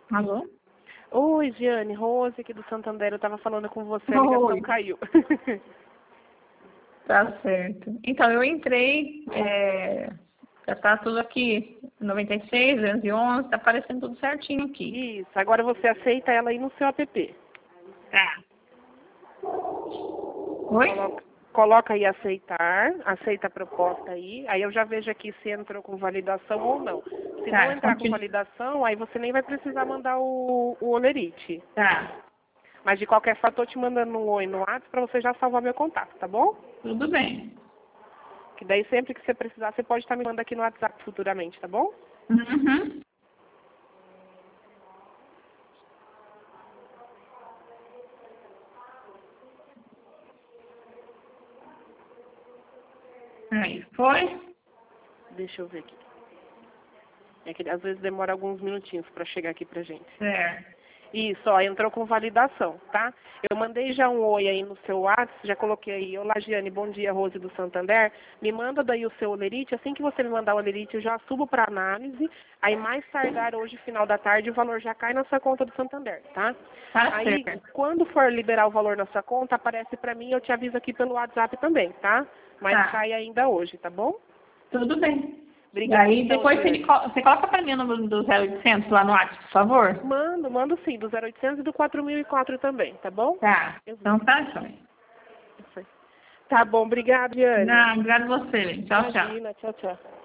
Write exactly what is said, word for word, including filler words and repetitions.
Alô? Oi, Giane, Rose aqui do Santander, eu tava falando com você, a Oi. ligação caiu. Tá certo. Então, eu entrei, é, já tá tudo aqui, noventa e seis, duzentos e onze, tá aparecendo tudo certinho aqui. Isso, agora você aceita ela aí no seu app. Tá. Oi? Coloca, coloca aí aceitar, aceita a proposta aí, aí eu já vejo aqui se entrou com validação ou não. Se Tá, não entrar com continua. validação, aí você nem vai precisar mandar o, o olerite. Tá, Mas de qualquer forma, eu tô te mandando um oi no WhatsApp pra você já salvar meu contato, tá bom? tudo bem. Que daí sempre que você precisar, você pode estar me mandando aqui no WhatsApp futuramente, tá bom? Uhum. Aí, foi? Deixa eu ver aqui. É que às vezes demora alguns minutinhos para chegar aqui pra gente. Certo. Isso, ó, entrou com validação, tá? Eu mandei já um oi aí no seu WhatsApp, já coloquei aí, olá Giane, bom dia, Rose do Santander. Me manda daí o seu olerite, assim que você me mandar o olerite, eu já subo para análise, aí mais tardar hoje, final da tarde, o valor já cai na sua conta do Santander, tá? Tá Aí, certo. quando for liberar o valor na sua conta, aparece para mim, eu te aviso aqui pelo WhatsApp também, tá? Mas Tá, cai ainda hoje, tá bom? tudo bem. E Obrigada, aí, então, depois você, Giane. co- você coloca pra mim o número do zero oitocentos lá no WhatsApp, por favor? Mando, mando sim, do zero oitocentos e do quatro mil e quatro também, tá bom? Tá. Eu vi. Então tá, joia. Tá bom, obrigada, Diane. Não, obrigado a você. Tchau, tchau. Imagina, tchau, tchau.